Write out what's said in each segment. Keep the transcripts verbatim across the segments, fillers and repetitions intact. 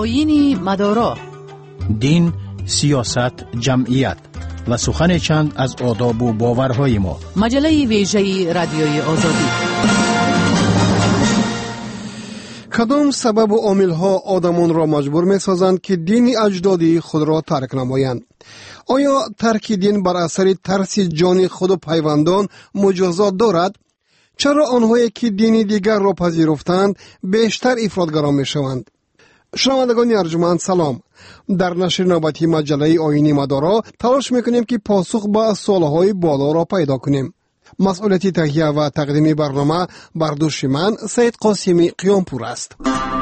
آیین مدارا. دین، سیاست، جمعیت و سخن چند از آداب و باورهای ما. مجله ویژه رادیوی آزادی. کدام سبب و عامل‌ها آدمان را مجبور می‌سازند که دین اجدادی خود را ترک نمایند؟ آیا ترک دین بر اثر ترس جان خود و پیوندان مجازات دارد؟ چرا آنهایی که دین دیگر را پذیرفتند بیشتر افراطگرا می‌شوند؟ شنوندگان ارجمند سلام. در نشر نوبتی مجله آیین مدارا تلاش می‌کنیم که پاسخ به سوال‌های بالا را پیدا کنیم. مسئولیت تهیه و تقدیم برنامه بر دوش من سید قاسمی قیامپور است.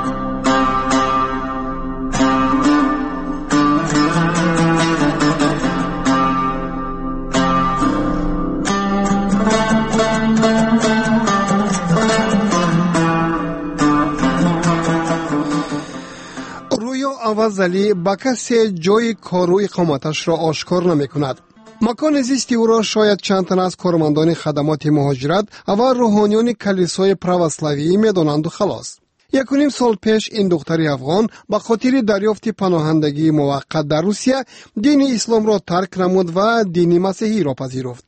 رویا عوضلی با کسی جای کار و اقامتش را آشکار نمی کند. مکان زیستی او را شاید چند تن از کارمندان خدمات مهاجرت و روحانیان کلیسای پروسلاوی می‌دانند و خلاص. یک و نیم سال پیش این دختری افغان به خاطر دریافت پناهندگی موقت در روسیه دین اسلام را ترک نمود و دین مسیحی را پذیرفت.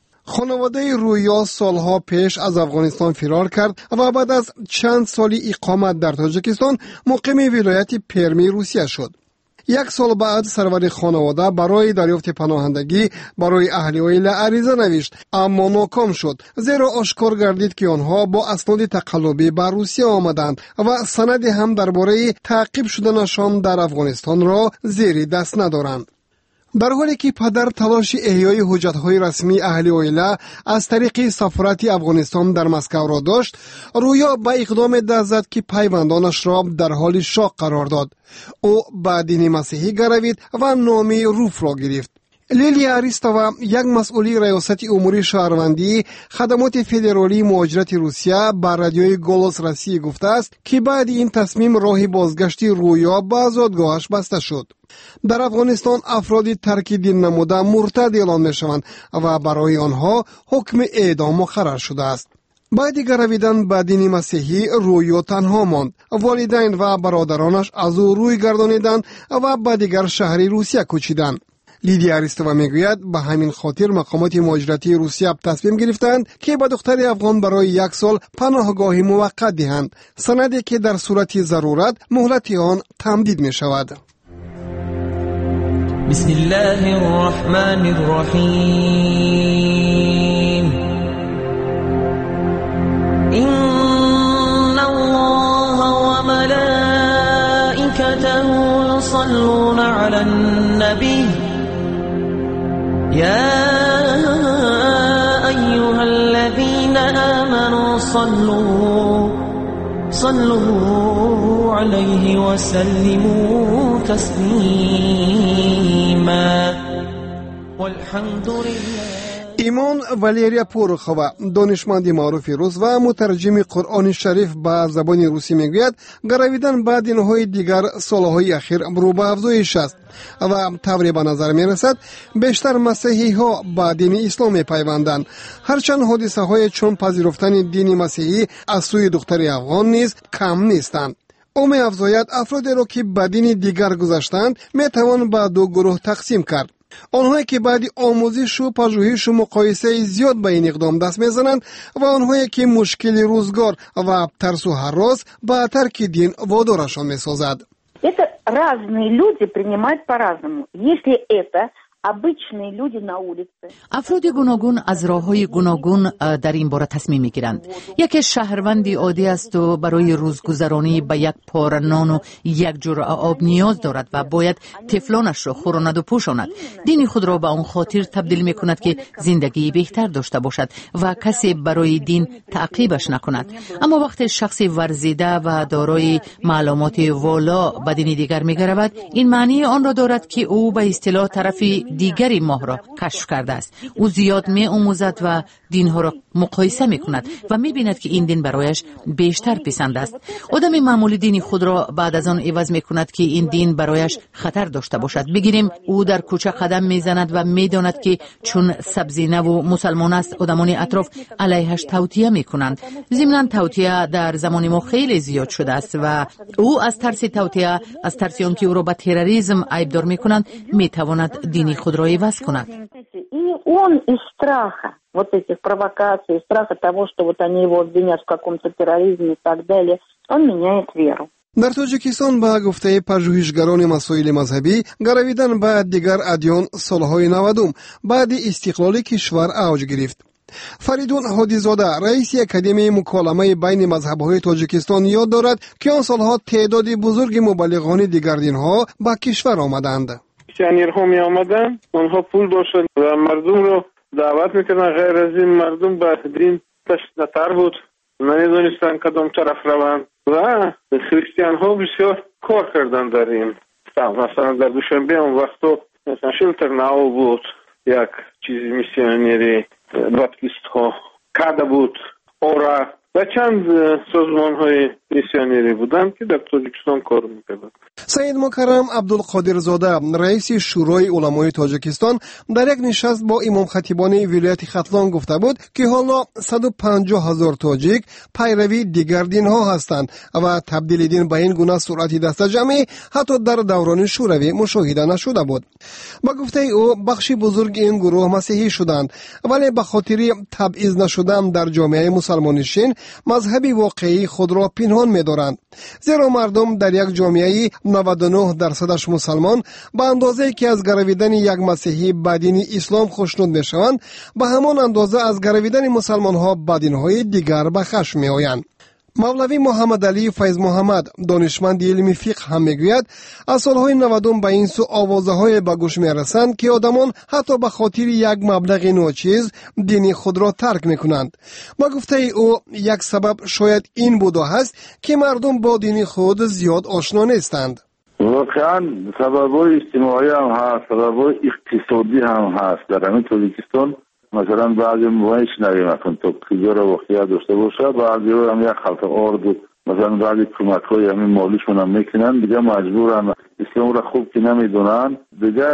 خانواده رویا سالها پیش از افغانستان فرار کرد و بعد از چند سالی اقامت در تاجیکستان مقیم ولایت پرمی روسیه شد. یک سال بعد سرور خانواده برای دریافت پناهندگی برای اهل اویل عریضه نوشت، اما ناکام شد، زیرا آشکار گردید که آنها با اسناد تقلبی به روسیه آمدند و سند هم درباره تعقیب شدنشان در افغانستان را زیر دست ندارند. در حالی که پدر تلاش احیای حجت‌های رسمی اهل اویله از طریق سفارت افغانستان در مسکو را داشت، رویا به اقدام دست زد که پیوندانش را در حال شاق قرار داد. او به دین مسیحی گروید و نام روف را گرفت. لیلی آریستووا، یک مسئولی ریاست امور شهروندی خدمات فدرالی مهاجرت روسیه به رادیوی گولوس روسیه گفته است که بعد این تصمیم راه بازگشتی رویا به آزادگاهش بسته شد. در افغانستان افرادی ترک دین نموده مرتد اعلام می‌شوند و برای آنها حکم اعدام مقرر شده است. بعد گرویدن به دین مسیحی رویا تنها ماند. والدین و برادرانش از او روی گردانیدند و به دیگر شهری روسیه کوچیدند. لیدیا آریستووا میگوید به همین خاطر مقامات مهاجرتی روسیه تصمیم گرفتند که به دختر افغان برای یک سال پناهگاهی موقت دهند، سندی که در صورت ضرورت مهلت آن تمدید می شود. بسم الله الرحمن الرحیم. ان الله و ملائکته یصلون علی النبی يا أيها الذين آمنوا صلوا صلوا عليه وسلموا تسليما والحمد لله. ایمان والریا پورخوا، دانشمند معروف روس و مترجم قرآن شریف به زبان روسی میگوید گرویدن به دین‌های دیگر سالهای اخیر رو به افزایش است و طوری به نظر میرسد بیشتر مسیحی ها به دین اسلام میپیوندند، هرچند حادثه های چون پذیرفتن دین مسیحی از سوی دختر افغان نیز کم نیستند. او می‌افزاید افرادی را که به دین دیگر گذشتند میتوان به دو گروه تقسیم کرد: آنهایی که بعد آموزش و پژوهش و مقایسه زیاد به این اقدام دست میزنند و آنهایی که مشکل روزگار و ترس و هراس به ترک دین وادارشان میسازد. Это разные люди принимают по-разному. Если это обычные люди на улице. افراد گوناگون از راه‌های گوناگون در این باره تصمیم می‌گیرند. یکی شهروندی عادی است و برای روزگذرانی به یک پاره نان و یک جرعه آب نیاز دارد و باید طفلانش را خوراند و پوشاند. دین خود را به آن خاطر تبدیل می‌کند که زندگی بهتر داشته باشد و کسی برای دین تعقیبش نکند. اما وقتی شخصی ورزیده و دارای معلومات والا به دین دیگر می‌گرود، این معنی آن را دارد که او به اصطلاح طرف دیگری ماه را کشف کرده است. او زیاد می آموزد و دینها را مقایسه می کند و می بیند که این دین برایش بیشتر پسند است. آدم معمولی دین خود را بعد از آن عوض می کند که این دین برایش خطر داشته باشد. بگیریم او در کوچه قدم می زند و می داند که چون سبزینه و مسلمان است، آدمان اطراف علیهش توطئه می کنند. ضمناً توطئه در زمان ما خیلی زیاد شده است و او از ترس توطئه، از ترس آنکه او را به تروریسم عیبدار می کنند، می تواند دین خود را عوض کند. Он из страха вот этих провокаций, страха того, что вот они его обвинят в каком-то терроризме и так далее, он меняет веру. در تاجیکستان به گفته پژوهشگران مسائل مذهبی، گرویدن به دیگر ادیان سالهای نودم بعد استقلال کشور اوج گرفت. فریدون هادیزاده رئیس اکادمی مکالمه بین مذهب‌های تاجیکستان یاد دارد که آن سالها تعداد بزرگ مبلغان دیگر دین‌ها به کشور آمدند. میشنیرها می آمدن، آنها پول داشتند و مردم رو دعوت میکردن. غیر از این مردم به دین تشنه‌تر بود، نمیدونستن کدام طرف روند و خریستیان ها بسیار کار کردن در این. مثلا در دوشنبه اون وقتا مثلا شلتر ناو بود، یک چیزی میسیونری بaptist ها، کادا بود، اورا و چند سازمان های میسیونری بودن که در تاجیکستان کار میکردن. سید مکرم عبدالقادرزاده رئیس شورای علمای تاجیکستان در یک نشست با امام خطیبان ولایت ختلان گفته بود که حالا صد و پنجاه هزار تاجیک پیروی دیگر دین ها هستند و تبدیل دین به این گونه صورتی دست جمعی حتی در دوران شوروی مشاهده نشده بود. با گفته او بخشی بزرگ این گروه مسیحی شدند، ولی به خاطر تبعیض نشدن در جامعه مسلمانشین مذهبی واقعی خود را پنهان می‌دارند، زیرا مردم در یک جامعه نود و نه درصدش مسلمان به اندازه که از گرویدن یک مسیحی به دین اسلام خوشنود میشوند، به همان اندازه از گرویدن مسلمان ها به دین‌های دیگر به خشم میآیند. مولوی محمد علی فیض محمد دانشمند علم فقه هم میگوید از سالهای نودم به این سو آوازه های به گوش میرسند که آدمان حتی به خاطر یک مبلغ ناچیز دین خود را ترک میکنند. با گفته او یک سبب شاید این بوده است که مردم با دین خود زیاد آشنا نیستند. واقعا سبب‌های اجتماعی هم هست، سبب‌های اقتصادی هم هست. در همین تاجیکستان مثلا بعضی موایش نویم اکن تا کجا را واقعیت داشته باشه، بعضی هم یک خلط آرد، مثلا بعضی کمک های همین مالیشون هم میکنن، دیگه مجبورن اسلام را خوب که نمیدونن، دیگه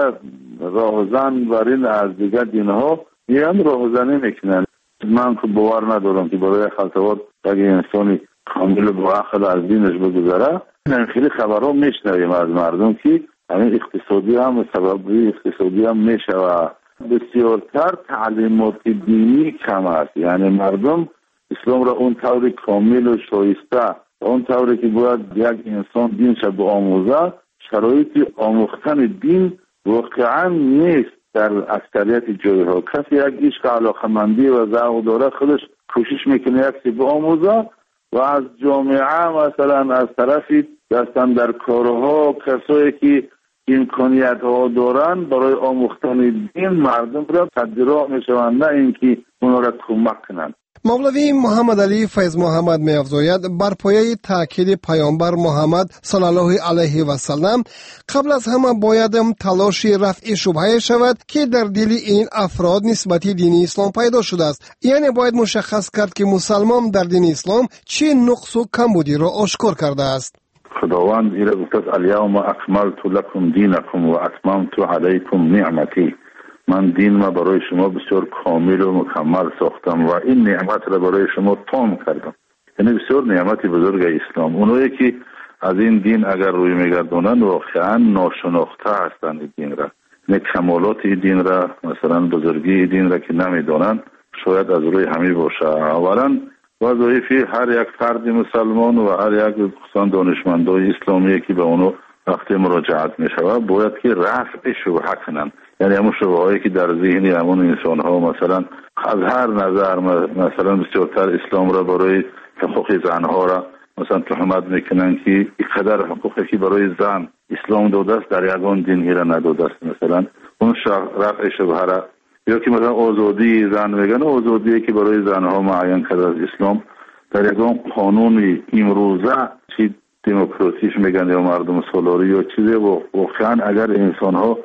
راهزن برین از دیگه دین ها یه هم راهزنی میکنن. من که باور ندارم که برای خلط آرد اگه انسانی کامل با عقل از دینش بگذاره. خیلی خبرها میشنویم از مردم که همین اقتصادی هم سببی اقتصادی هم میشه و بسیارتر تعلیمات دینی کم است. یعنی مردم اسلام را اون طور کامل و شایسته، اون طوری که باید یک انسان دینش به آموزه، شرایط آموختن دین واقعا نیست در اکثریت جایها. کسی یک عشق علاقمندی و ذوق داره، خودش کوشش میکنه یکی به آموزه و از جامعه مثلا از طرفی دستن در کارها کسایی که امکانیت ها دارن برای آموختن دین مردم را تدریج میشوند، نه اینکه اونا را کمک کنند. مولوی محمد علی فیض محمد می‌افزاید بر پایه تاکید پیامبر محمد صلی الله علیه و سلم قبل از همه باید تلاش رفع شبهه شود که در دل این افراد نسبت دین اسلام پیدا شده است. یعنی باید مشخص کرد که مسلمان در دین اسلام چه نقص و کمبودی را آشکار کرده است. خداوند ایره گفت الیوم اکملت لکم دینکم و اتممت علیکم نعمتی. من دین ما برای شما بسیار کامل و مکمل ساختم و این نعمت را برای شما تام کردم. یعنی بسیار نعمتی بزرگ اسلام. اونایی که از این دین اگر روی میگردونن واقعا ناشناخته هستند این دین را. یعنی کمالات این دین را، مثلا بزرگی دین را که نمیدونن، شاید از روی همین باشه. اولا وظایفی هر یک فرد مسلمان و هر یک خصوصا دانشمندای اسلامی که به اونو وقتی مراجعت میشه باید که رفع شبهه کنن. یعنی همون شبههایی که در ذهن همون انسان ها مثلا از هر نظر مثلا بسیارتر اسلام را برای حقوق زنها را مثلا تهمت میکنن که اینقدر حقوقی که برای زن اسلام داده است در یگان دین را نداده است، مثلا اون رفع شبهه را، یا که مثلا آزادی زن میگن آزادی که برای زنها معین کرده از اسلام در یگان قانون امروزه چی دموکراتیش میگن یا مردم سالاری یا چیزی. واقعا اگر انسان ها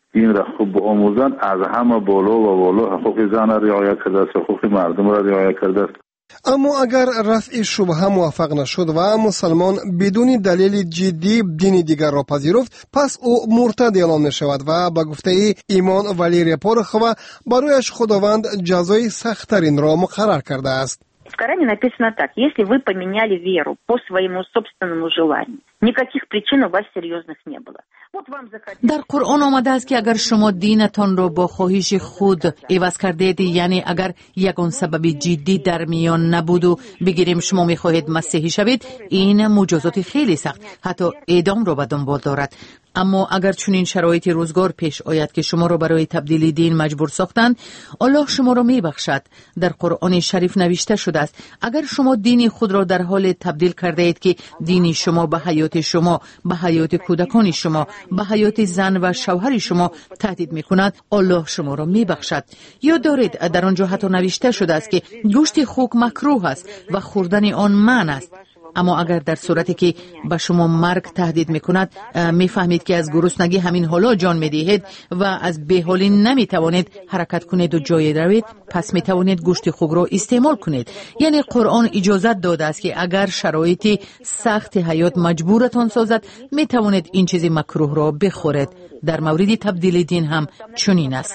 این را خوب آموزند، از همه بالا و بالا حقوق زن را رعایت کرده است، حقوق مردم را رعایت کرده است. اما اگر رفع شبهه موفق نشد و مسلمان بدون دلیل جدی دین دیگر را پذیرفت، پس او مرتد اعلام می شود و به گفته ایمان والерия Порохова برایش خداوند جزای سخت‌ترین را مقرر کرده است. В Коране написано так: если вы поменяли веру по своему собственному желанию, никаких причин у вас серьезных не было. در قرآن آمده است که اگر شما دینتان را با خواهش خود عوض کردید، یعنی اگر یگان سبب جدی در میان نبود و بگیریم شما میخواهید مسیحی شوید، این مجازات خیلی سخت، حتی اعدام را به دنبال دارد. اما اگر چنین شرایط روزگار پیش آید که شما را برای تبدیل دین مجبور ساختند، الله شما را میبخشد. در قرآن شریف نوشته شده است اگر شما دین خود را در حال تبدیل کرده اید که دین شما به حیات شما، به حیات کودکان شما، به حیات زن و شوهر شما تهدید میکند، الله شما را میبخشد. یاد دارید در آنجا حتی نوشته شده است که گوشت خوک مکروه است و خوردن آن منع است. اما اگر در صورتی که به شما مرگ تهدید میکند میفهمید که از گرسنگی همین حالا جان میدهید و از بیحالی نمیتوانید حرکت کنید و جای روید، پس میتوانید گوشت خوک را استعمال کنید. یعنی قرآن اجازت داده است که اگر شرایط سخت حیات مجبورتان سازد، میتوانید این چیز مکروه را بخورید. در مورد تبدیل دین هم چنین است.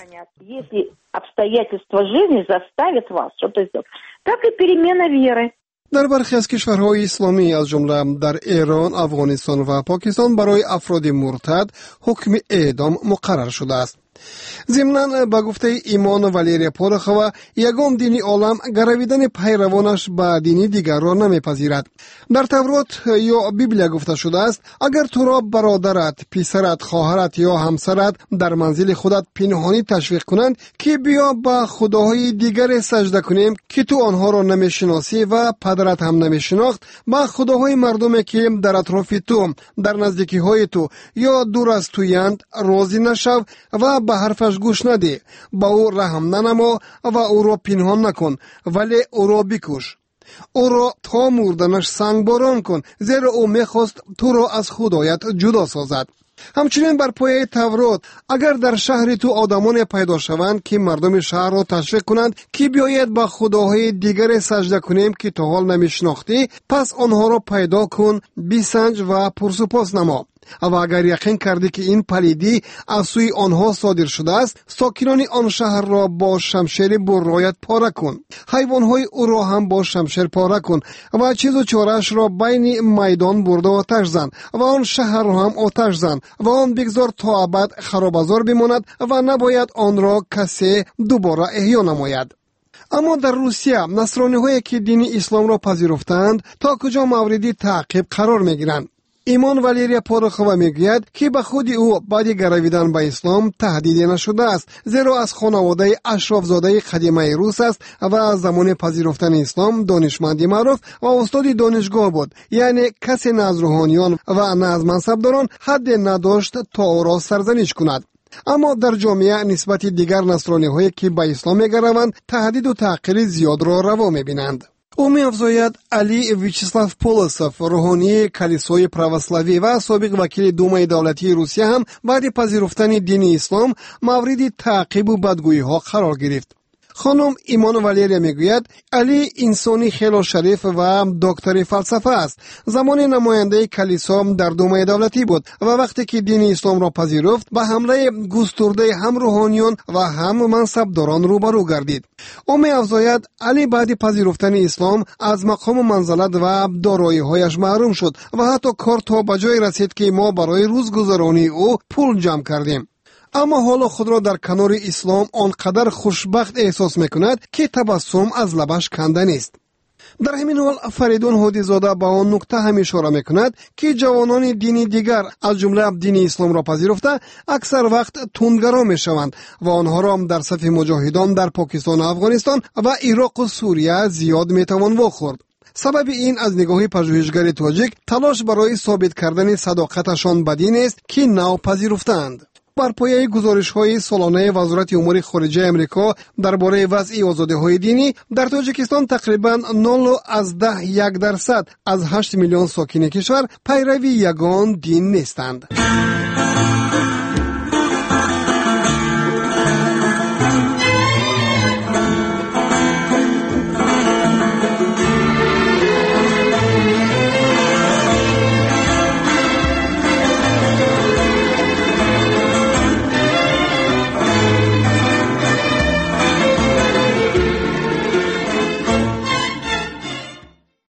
در برخی از کشورهای اسلامی از جمله در ایران، افغانستان و پاکستان برای افراد مرتد حکم اعدام مقرر شده است. ضمناً به گفته ایمان والерия Порохова یگان دینی عالم گرویدن پیروانش به دینی دیگر را نمیپذیرد. در تورات یا بیبلیا گفته شده است اگر تو را برادرت، پسرت، خواهرت یا همسرت در منزل خودت پنهانی تشویق کنند که بیا به خداهای دیگر سجده کنیم که تو آنها را نمیشناسی و پدرت هم نمیشناخت، به خداهای مردمی که در اطراف تو، در نزدیکی های تو یا دور از تویند راضی نشو و به حرفش گوش نده، با او رحم ننما و او را پنهان نکن، ولی او را بکش. او را تا مردنش سنگباران کن، زیرا او میخواست تو را از خدایت جدا سازد. همچنین بر پایه تورات اگر در شهر تو آدمان پیدا شوند که مردم شهر را تشویق کنند که بیایید با خداهای دیگر سجده کنیم که تا حال نمیشناختی، پس آنها را پیدا کن، بیسنج و پرسپاس نما. و اگر یقین کردی که این پلیدی از سوی آنها صادر شده است، ساکنان آن شهر را با شمشیر برایت پاره کن، حیوانهای او را هم با شمشیر پاره کن و چیز و چارش را بین میدان برده آتش زن و آن شهر را هم آتش زن و آن بگذار تا ابد خرابازار بماند و نباید آن را کسی دوباره احیا نماید. اما در روسیه نصرانی هایی که دین اسلام را پذیرفتند تا کجا موردی تعقیب قرار می گیرند؟ ایمان والерия Порохова میگوید که به خود او بعد گرویدن به اسلام تهدید نشده است، زیرا از خانواده اشرافزاده قدیمه روس است و زمان پذیرفتن اسلام دانشمندی معروف و استاد دانشگاه بود، یعنی کسی نه از روحانیان و نه از منصبداران حد نداشت تا او را سرزنش کند. اما در جامعه نسبت دیگر نصرانی هایی که به اسلام میگروند تهدید و تحقیر زیاد را روا میبینند. او می‌افزاید علی ویچسلاف پولوسوف، روحانی کلیسای پراوسلاوی و سابق وکیل دومای دولتی روسیه هم بعد پذیرفتن دین اسلام مورد تعقیب و بدگویی ها قرار گرفت. خانم ایمان والерия میگوید علی انسانی خیلی شریف و دکتر فلسفه است. زمان نماینده کلیسا در دومای دولتی بود و وقتی که دین اسلام را پذیرفت به حمله گسترده هم روحانیون و هم منصبداران روبرو گردید. او می‌افزاید علی بعد پذیرفتن اسلام از مقام و منزلت و دارایی‌هایش محروم شد و حتی کار تا به جای رسید که ما برای روزگذرانی او پول جمع کردیم. اما حالا خود را در کنار اسلام آنقدر خوشبخت احساس میکند که تبسم از لبش کنده نیست. در همین حال فریدون هادیزاده با آن نکته هم اشاره میکند که جوانان دینی دیگر از جمله دین اسلام را پذیرفته اکثر وقت تندگرا میشوند و آنها را در صف مجاهدان در پاکستان و افغانستان و عراق و سوریه زیاد میتوان واخورد. سبب این از نگاه پژوهشگر تاجیک تلاش برای ثابت کردن صداقتشان به دین است که نو پذیرفتند. بر پایه گزارش‌های سالانه وزارت امور خارجه آمریکا درباره وضع آزادی‌های دینی در تاجیکستان تقریباً نول از ده یک درصد از هشت میلیون ساکن کشور پیروی یگان دین نیستند.